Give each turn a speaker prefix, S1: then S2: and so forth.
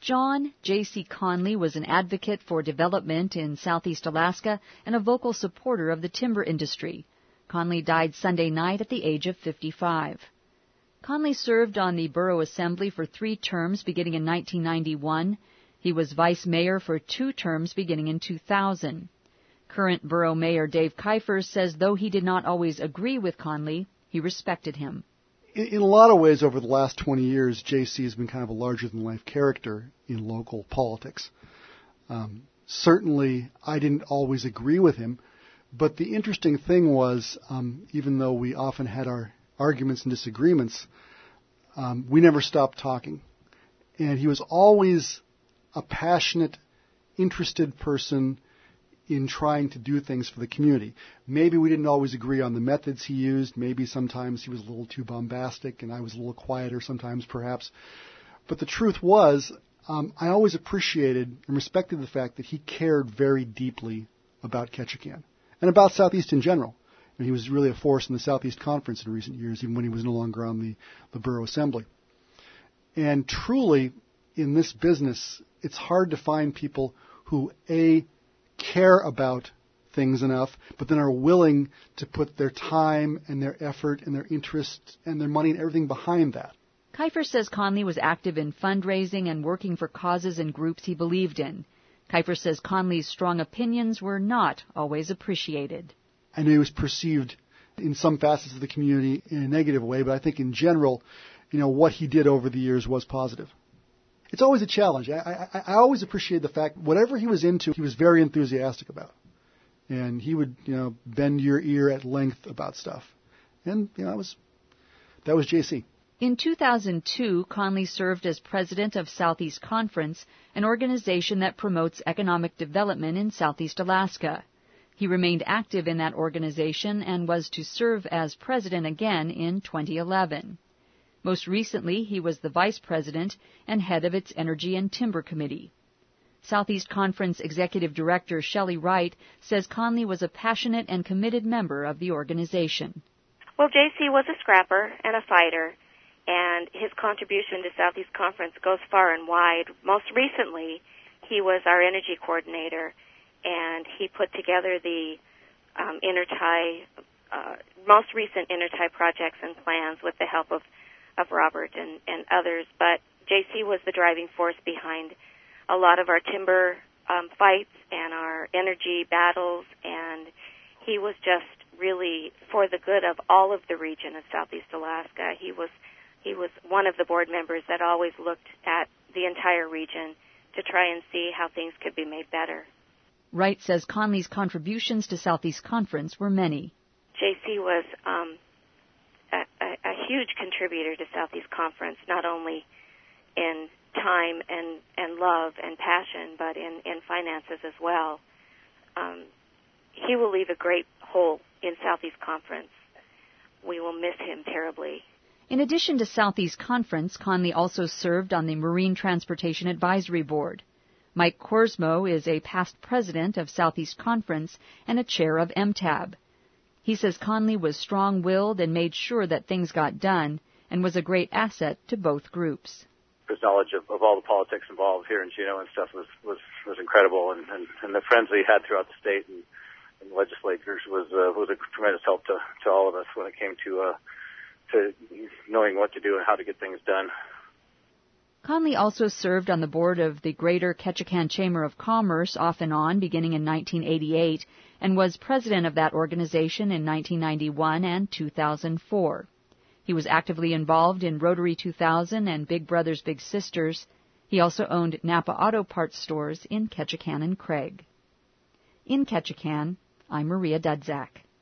S1: John J.C. Conley was an advocate for development in southeast Alaska and a vocal supporter of the timber industry. Conley died Sunday night at the age of 55. Conley served on the Borough Assembly for 3 terms beginning in 1991. He was vice mayor for 2 terms beginning in 2000. Current Borough Mayor Dave Kiefer says though he did not always agree with Conley, he respected him.
S2: In a lot of ways, over the last 20 years, J.C. has been kind of a larger-than-life character in local politics. Certainly, I didn't always agree with him, but the interesting thing was, even though we often had our arguments and disagreements, we never stopped talking. And he was always a passionate, interested person in trying to do things for the community. Maybe we didn't always agree on the methods he used. Maybe sometimes he was a little too bombastic and I was a little quieter sometimes perhaps. But the truth was, I always appreciated and respected the fact that he cared very deeply about Ketchikan and about Southeast in general. And he was really a force in the Southeast Conference in recent years, even when he was no longer on the Borough Assembly. And truly, in this business, it's hard to find people who, A, care about things enough, but then are willing to put their time and their effort and their interest and their money and everything behind that.
S1: Kiefer says Conley was active in fundraising and working for causes and groups he believed in. Kiefer says Conley's strong opinions were not always appreciated.
S2: I know he was perceived in some facets of the community in a negative way, but I think in general, what he did over the years was positive. It's always a challenge. I always appreciate the fact whatever he was into, he was very enthusiastic about. And he would, bend your ear at length about stuff. And, that was J.C.
S1: In 2002, Conley served as president of Southeast Conference, an organization that promotes economic development in Southeast Alaska. He remained active in that organization and was to serve as president again in 2011. Most recently, he was the vice president and head of its Energy and Timber Committee. Southeast Conference Executive Director Shelley Wright says Conley was a passionate and committed member of the organization.
S3: Well, J.C. was a scrapper and a fighter, and his contribution to Southeast Conference goes far and wide. Most recently, he was our energy coordinator, and he put together the most recent intertie projects and plans with the help of Robert and others. But J.C. was the driving force behind a lot of our timber fights and our energy battles, and he was just really for the good of all of the region of Southeast Alaska. He was one of the board members that always looked at the entire region to try and see how things could be made better.
S1: Wright says Conley's contributions to Southeast Conference were many.
S3: J.C. was a huge contributor to Southeast Conference, not only in time and love and passion, but in finances as well. He will leave a great hole in Southeast Conference. We will miss him terribly.
S1: In addition to Southeast Conference, Conley also served on the Marine Transportation Advisory Board. Mike Korsmo is a past president of Southeast Conference and a chair of MTAB. He says Conley was strong-willed and made sure that things got done and was a great asset to both groups.
S4: His knowledge of all the politics involved here in Juneau and stuff was incredible, and the friends that he had throughout the state and legislators was a tremendous help to all of us when it came to knowing what to do and how to get things done.
S1: Conley also served on the board of the Greater Ketchikan Chamber of Commerce off and on beginning in 1988 and was president of that organization in 1991 and 2004. He was actively involved in Rotary 2000 and Big Brothers Big Sisters. He also owned Napa Auto Parts stores in Ketchikan and Craig. In Ketchikan, I'm Maria Dudzak.